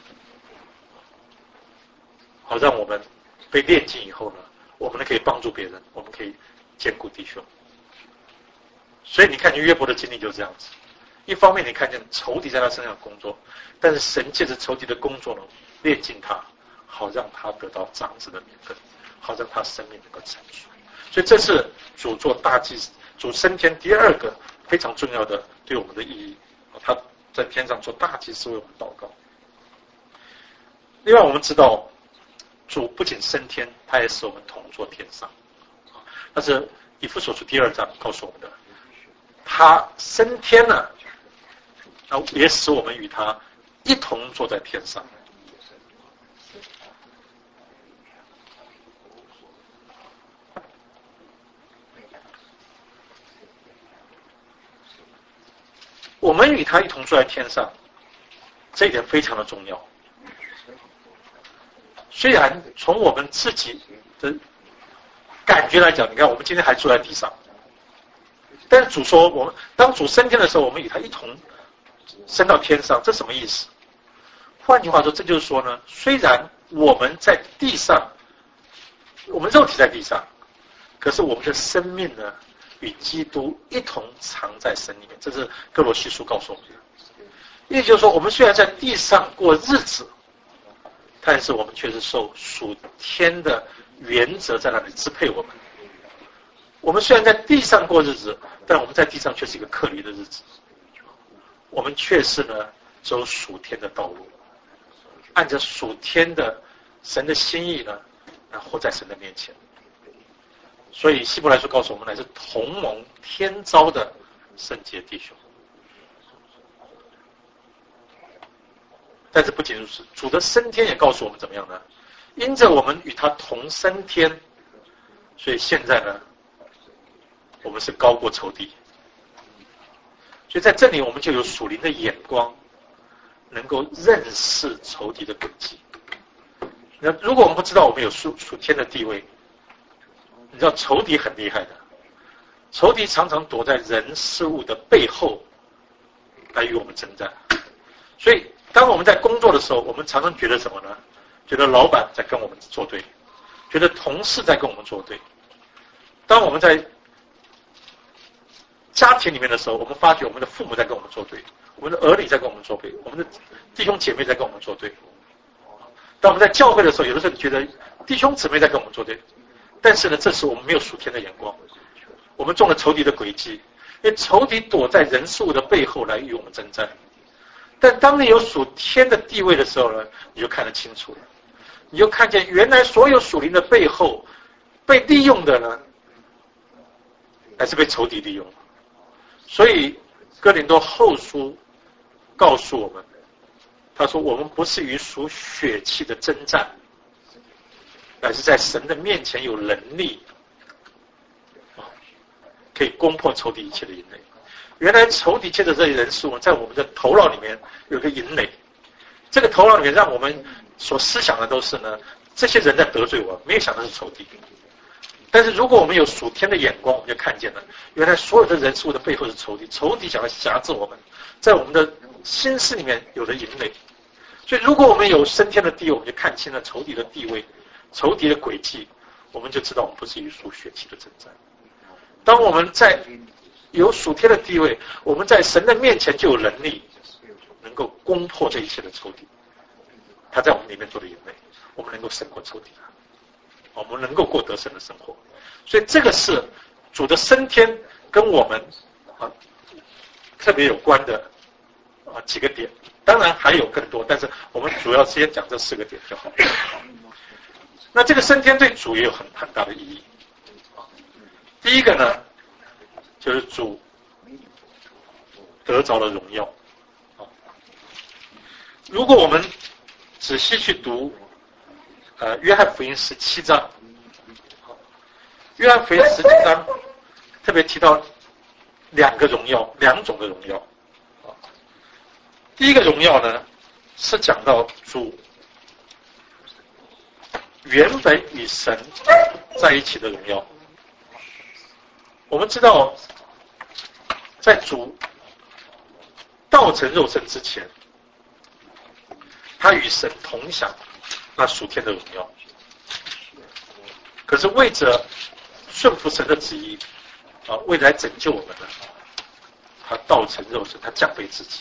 好让我们被炼净以后呢，我们可以帮助别人，我们可以兼顾弟兄。所以你看见约伯的经历就是这样子，一方面你看见仇敌在他身上工作，但是神借着仇敌的工作呢，炼净他，好让他得到长子的名分，好让他生命能够成熟。所以这是主做大祭司。主升天第二个非常重要的对我们的意义，他在天上做大祭司为我们祷告。另外我们知道，主不仅升天，他也使我们同坐天上。那是以弗所书第二章告诉我们的，他升天了，也使我们与他一同坐在天上。 我们与他一同坐在天上，这一点非常的重要。虽然从我们自己的感觉来讲，你看我们今天还坐在地上，但是主说，我们当主升天的时候，我们与他一同升到天上，这什么意思？换句话说，这就是说呢，虽然我们在地上，我们肉体在地上，可是我们的生命呢，与基督一同藏在神里面。这是哥罗西书告诉我们的。意思就是说，我们虽然在地上过日子，但是我们却是受属天的原则在那里支配我们。我们虽然在地上过日子，但我们在地上却是一个客离的日子。我们却是呢走属天的道路，按着属天的神的心意呢，活在神的面前。所以希伯来书告诉我们，乃是同蒙天召的圣洁弟兄。但是不仅如此，主的升天也告诉我们怎么样呢？因着我们与他同升天，所以现在呢，我们是高过仇敌。所以在这里我们就有属灵的眼光，能够认识仇敌的诡计。那如果我们不知道我们有属属天的地位，你知道仇敌很厉害的，仇敌常常躲在人事物的背后来与我们征战。所以当我们在工作的时候，我们常常觉得什么呢？觉得老板在跟我们作对，觉得同事在跟我们作对。当我们在家庭里面的时候，我们发觉我们的父母在跟我们作对，我们的儿女在跟我们作对，我们的弟兄姐妹在跟我们作对。当我们在教会的时候，有的时候觉得弟兄姊妹在跟我们作对，但是呢，这时我们没有属天的眼光，我们中了仇敌的诡计，因为仇敌躲在人事物的背后来与我们征战。但当你有属天的地位的时候呢，你就看得清楚了，你就看见原来所有属灵的背后被利用的呢，还是被仇敌利用。所以哥林多后书告诉我们，他说我们不是与属血气的征战，乃是在神的面前有能力，可以攻破仇敌一切的营垒。原来仇敌借着这些人事物，在我们的头脑里面有个营垒，这个头脑里面让我们所思想的都是呢，这些人在得罪我，没有想到是仇敌。但是如果我们有属天的眼光，我们就看见了，原来所有的人事物的背后是仇敌，仇敌想要辖制我们，在我们的心思里面有了营垒。所以如果我们有升天的地位，我们就看清了仇敌的地位，仇敌的诡计，我们就知道我们不是与属血气的征战。当我们在有属天的地位，我们在神的面前就有能力能够攻破这一切的仇敌。他在我们里面做的营垒，我们能够胜过仇敌，我们能够过得胜的生活。所以这个是主的升天跟我们啊特别有关的啊几个点，当然还有更多，但是我们主要先讲这四个点就好。那这个升天对主也有很很大的意义。第一个呢，就是主得着了荣耀。如果我们仔细去读呃约翰福音十七章，约翰福音十七章特别提到两个荣耀，两种的荣耀。第一个荣耀呢，是讲到主原本与神在一起的荣耀。我们知道在主道成肉身之前，他与神同享那属天的荣耀。可是为着顺服神的旨意啊，为了来拯救我们呢，他道成肉身，他降卑自己。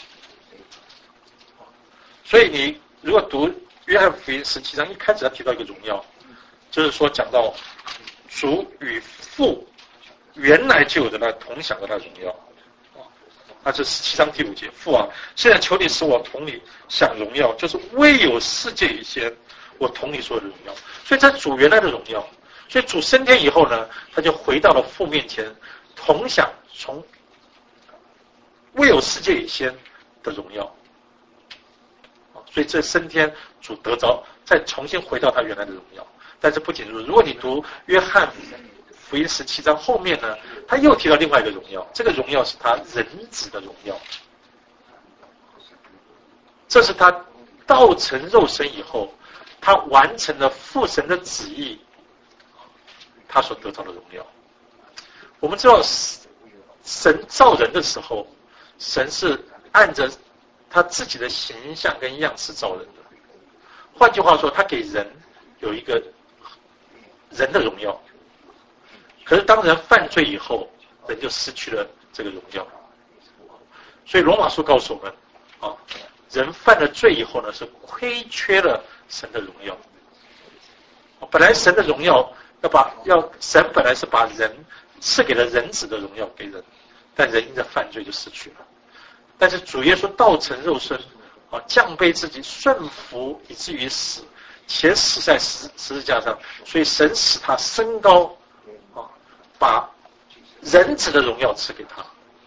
所以你如果读约翰福音十七章，一开始他提到一个荣耀，就是说讲到主与父原来就有的那同享的那荣耀。那是十七章第五节，父啊，现在求你使我同你享荣耀，就是未有世界以前，我同你所有的荣耀。所以这主原来的荣耀，所以主升天以后呢，他就回到了父面前，同享从未有世界以前的荣耀。所以这升天主得着，再重新回到他原来的荣耀。但是不仅如此，如果你读约翰福音十七章后面呢，他又提到另外一个荣耀，这个荣耀是他人子的荣耀。 这是他道成肉身以后，他完成了父神的旨意，他所得到的荣耀。我们知道神造人的时候，神是按着他自己的形象跟样式造人的。换句话说，他给人有一个人的荣耀。可是当人犯罪以后，人就失去了这个荣耀。所以罗马书告诉我们，啊，人犯了罪以后呢，是亏缺了神的荣耀。本来神的荣耀要把要神本来是把人赐给了人子的荣耀给人，但人因着犯罪就失去了。但是主耶稣道成肉身，啊，降卑自己，顺服以至于死，且死在十十字架上，所以神使他升高，啊，把人子的荣耀赐给他。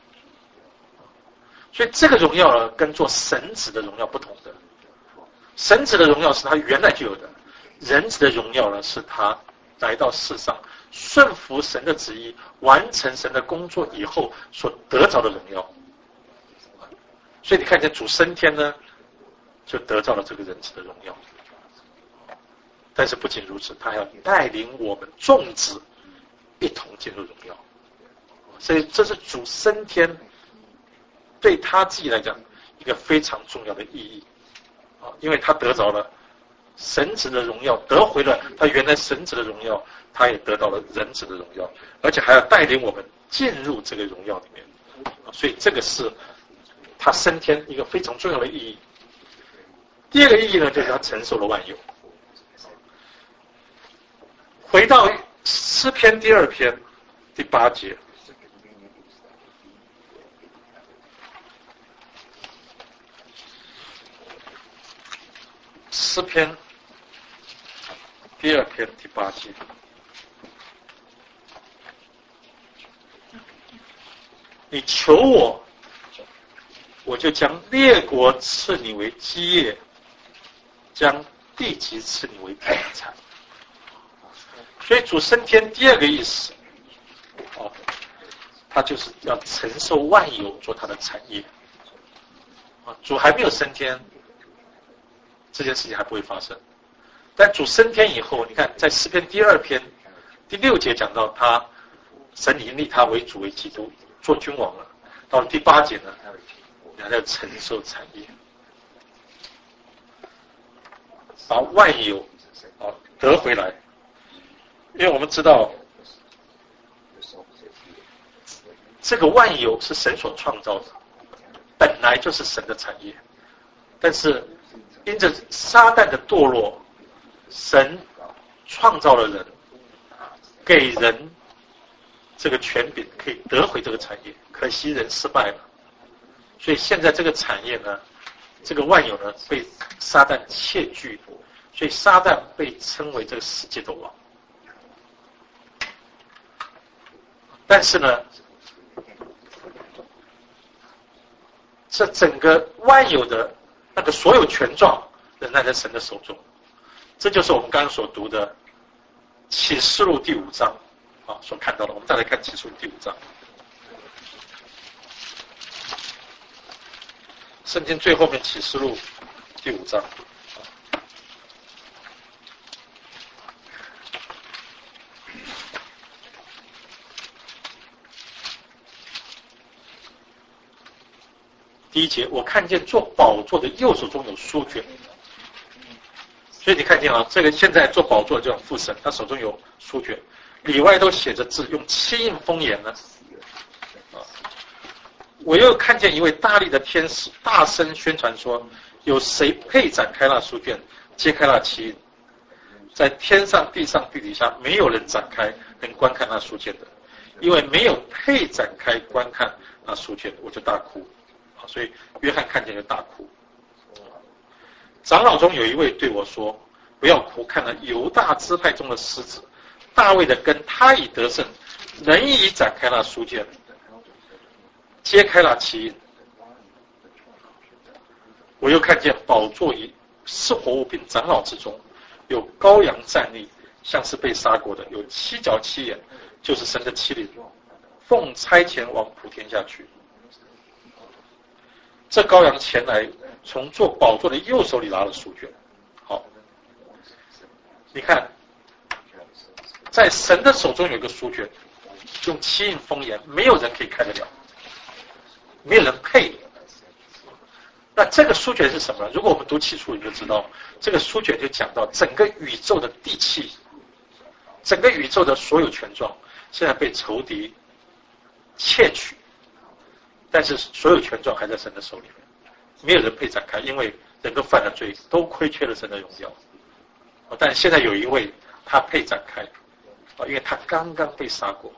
所以这个荣耀呢，跟做神子的荣耀不同的。神子的荣耀是他原来就有的，人子的荣耀呢，是他来到世上顺服神的旨意，完成神的工作以后所得着的荣耀。所以你看见主升天呢，就得到了这个人子的荣耀。但是不仅如此，他还要带领我们众子一同进入荣耀。所以这是主升天对他自己来讲一个非常重要的意义啊，因为他得着了神子的荣耀，得回了他原来神子的荣耀，他也得到了人子的荣耀，而且还要带领我们进入这个荣耀里面。所以这个是他升天一个非常重要的意义。第二个意义呢，就是他承受了万有。回到诗篇第二篇第八节，诗篇第二篇第八节，你求我，我就将列国赐你为基业，将地级赐你为田产。所以主升天第二个意思，哦，他就是要承受万有做他的产业。啊，主还没有升天，这件事情还不会发生。但主升天以后，你看在诗篇第二篇第六节讲到他神已经立他为主为基督做君王了。到了第八节呢，你还要承受产业，把万有啊得回来。因为我们知道这个万有是神所创造的，本来就是神的产业，但是因着撒旦的堕落，神创造了人，给人这个权柄可以得回这个产业，可惜人失败了，所以现在这个产业呢，这个万有呢被撒旦窃据，所以撒旦被称为这个世界的王。但是呢，这整个万有的那个所有权状仍然在神的手中。这就是我们刚刚所读的启示录第五章啊所看到的。我们再来看启示录第五章，圣经最后面启示录第五章。第一节，我看见坐宝座的右手中有书卷，所以你看见啊，这个现在坐宝座叫父神，他手中有书卷，里外都写着字，用七印封严呢。啊，我又看见一位大力的天使大声宣传说，有谁配展开那书卷，揭开那七印？在天上、地上、地底下，没有人展开能观看那书卷的，因为没有配展开观看那书卷的，我就大哭。所以约翰看见就大哭。长老中有一位对我说，不要哭，看了犹大支派中的狮子大卫的根，他已得胜，能以展开那书卷，揭开那七印。我又看见宝座与四活物并长老之中有羔羊站立，像是被杀过的，有七角七眼，就是神的七灵，奉差遣往普天下去。 这羔羊前来，从坐宝座的右手里拿了书卷。好，你看，在神的手中有一个书卷，用七印封严，没有人可以开得了，没有人配。那这个书卷是什么？如果我们读起初，你就知道，这个书卷就讲到整个宇宙的地气，整个宇宙的所有权状，现在被仇敌窃取，但是所有权状还在神的手里面，没有人配展开，因为人都犯了罪，都亏缺了神的荣耀。但现在有一位他配展开，因为他刚刚被杀过，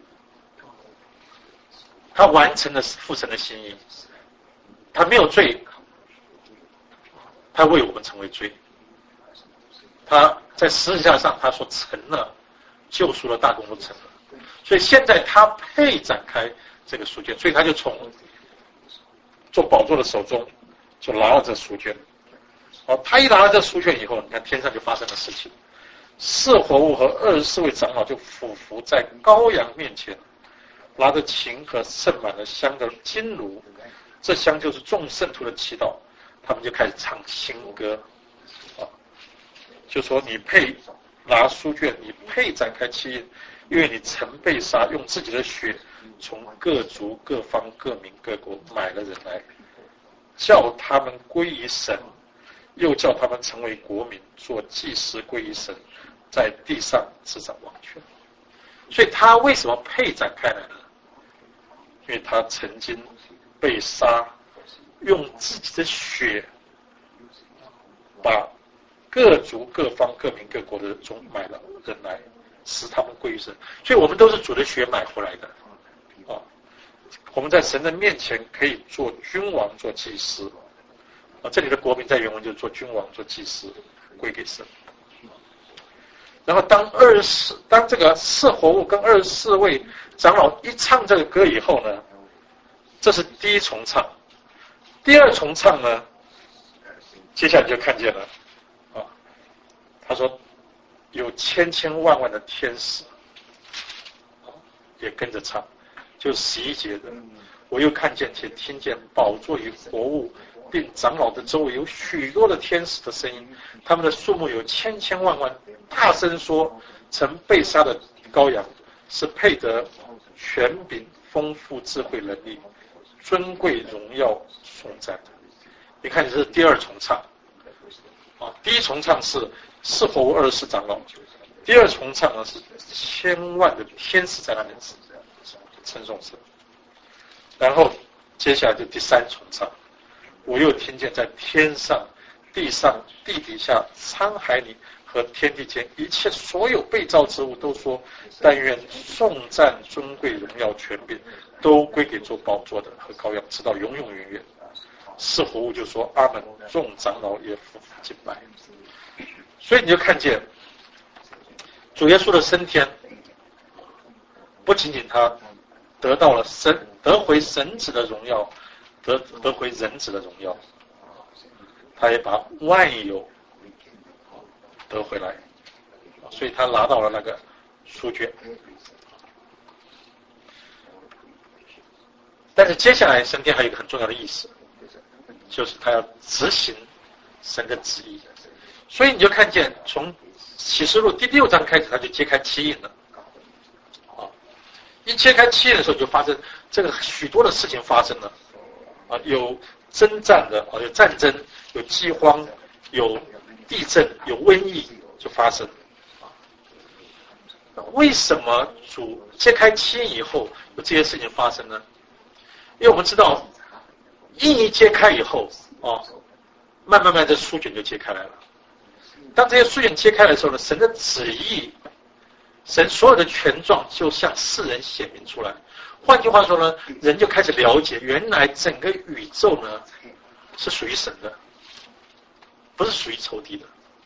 他完成了父神的心意，他没有罪，他为我们成为罪，他在十字架上他说成了，救赎的大功都成了，所以现在他配展开这个书卷，所以他就从做宝座的手中就拿了这书卷。好，他一拿了这书卷以后，你看天上就发生了事情，四活物和二十四位长老就俯伏在羔羊面前，拿着琴和盛满了香的金炉，这香就是众圣徒的祈祷，他们就开始唱新歌，啊，就说你配拿书卷，你配展开七印，因为你曾被杀，用自己的血从各族各方各民各国买了人来，叫他们归于神，又叫他们成为国民，做祭司归于神，在地上执掌王权。所以他为什么配展开来呢？因为他曾经被杀，用自己的血把各族各方各民各国的中买了人来，使他们归于神。所以我们都是主的血买回来的啊！我们在神的面前可以做君王，做祭司啊！这里的国民在原文就是做君王，做祭司，归给神。然后当二十四当这个四活物跟二十四位长老一唱这个歌以后呢，这是第一重唱。第二重唱呢，接下来就看见了啊，他说有千千万万的天使也跟着唱，就十一节的，我又看见且听见宝座与活物并长老的周围有许多的天使的声音，他们的数目有千千万万，大声说，曾被杀的羔羊是配得权柄、丰富、智慧、能力、尊贵、荣耀、颂赞的。你看，这是第二重唱啊，第一重唱是四活物二十四长老，第二重唱呢是千万的天使在那边称颂神。然后接下来就第三重唱，我又听见在天上、地上、地底下、沧海里和天地间一切所有被造之物都说，但愿颂赞、尊贵、荣耀、权柄都归给做宝座的和羔羊，直到永永远远。四活物就说阿们，众长老也俯伏敬拜。所以你就看见主耶稣的升天，不仅仅他得到了神得回神子的荣耀，得得回人子的荣耀，他也把万有得回来，所以他拿到了那个书卷。但是接下来升天还有一个很重要的意思，就是他要执行神的旨意。所以你就看见从启示录第六章开始，他就揭开七印了。一揭开七印的时候，就发生这个许多的事情发生了啊，有征战的啊，有战争，有饥荒，有地震，有瘟疫就发生啊。为什么主揭开七印以后有这些事情发生呢？因为我们知道印一揭开以后啊，慢慢慢的书卷就揭开来了。当这些书卷揭开的时候呢，神的旨意，神所有的权状就向世人显明出来。换句话说呢，人就开始了解，原来整个宇宙呢是属于神的，不是属于仇敌的。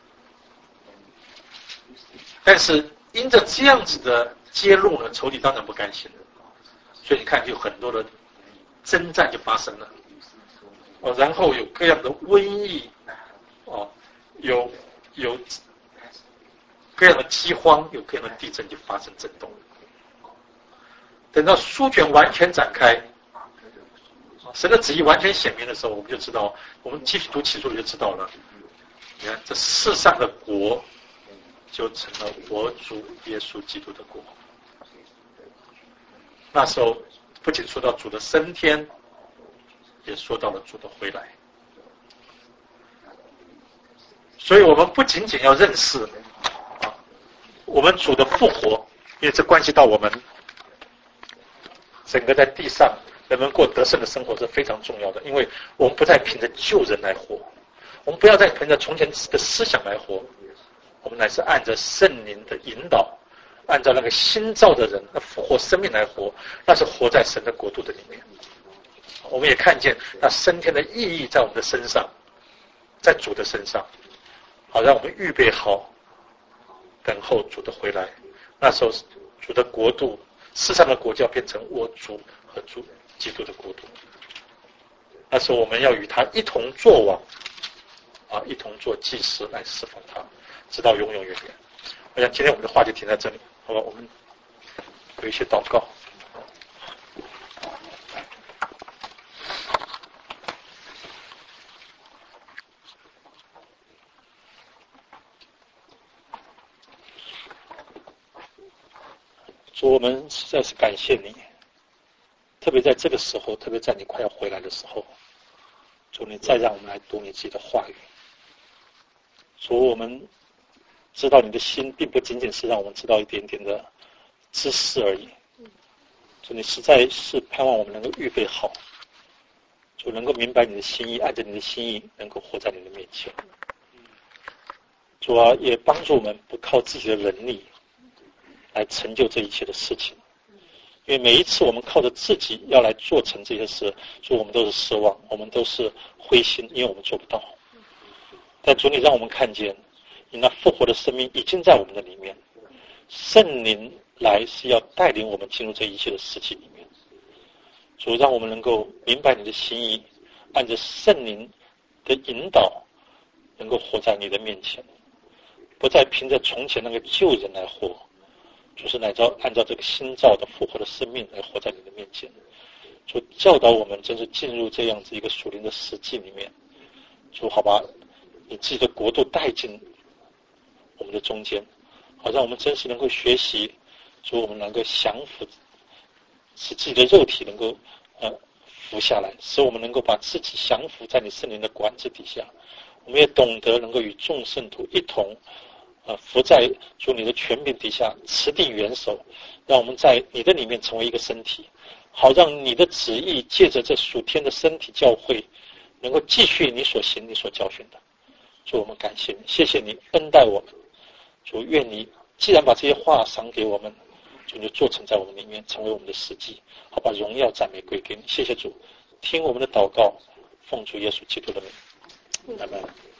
但是因着这样子的揭露呢，仇敌当然不甘心，所以你看，就很多的征战就发生了，哦，然后有各样的瘟疫，哦，有有各样的饥荒，有各样的地震，就发生震动。等到书卷完全展开， 神的旨意完全显明的时候，我们就知道，我们继续读启示录就知道了。你看，这世上的国就成了我主耶稣基督的国。那时候不仅说到主的升天，也说到了主的回来。所以我们不仅仅要认识啊，我们主的复活，因为这关系到我们整个在地上人们过得胜的生活是非常重要的。因为我们不再凭着旧人来活，我们不要再凭着从前的思想来活，我们乃是按着圣灵的引导，按照那个新造的人那复活生命来活，那是活在神的国度的里面。我们也看见那升天的意义在我们的身上，在主的身上，好让我们预备好等候主的回来。那时候主的国度，世上的国就要变成我主和主基督的国度。那时候我们要与他一同作王啊，一同做祭司来侍奉他，直到永永远远。我想今天我们的话就停在这里，好吧？我们有一些祷告。主，我们实在是感谢你，特别在这个时候，特别在你快要回来的时候，主，你再让我们来读你自己的话语。主，我们知道你的心并不仅仅是让我们知道一点点的知识而已。主，你实在是盼望我们能够预备好，主能够明白你的心意，按着你的心意能够活在你的面前。主啊，也帮助我们不靠自己的能力来成就这一切的事情，因为每一次我们靠着自己要来做成这些事，主，我们都是失望，我们都是灰心，因为我们做不到。但主，你让我们看见你那复活的生命已经在我们的里面，圣灵来是要带领我们进入这一切的事情里面。主，让我们能够明白你的心意，按着圣灵的引导能够活在你的面前，不再凭着从前那个旧人来活，就是乃照按照这个新造的复活的生命来活在你的面前。主，教导我们真是进入这样子一个属灵的实际里面。主，好吧，你自己的国度带进我们的中间，好让我们真是能够学习，主，我们能够降服，使自己的肉体能够呃服下来，使我们能够把自己降服在你圣灵的管制底下。我们也懂得能够与众圣徒一同呃，伏在主你的权柄底下，持定元首，让我们在你的里面成为一个身体，好让你的旨意借着这属天的身体教会，能够继续你所行、你所教训的。主，我们感谢你，谢谢你恩待我们。主，愿你既然把这些话赏给我们，主就做成在我们里面，成为我们的实际，好把荣耀赞美归给你。谢谢主，听我们的祷告，奉主耶稣基督的名，阿们。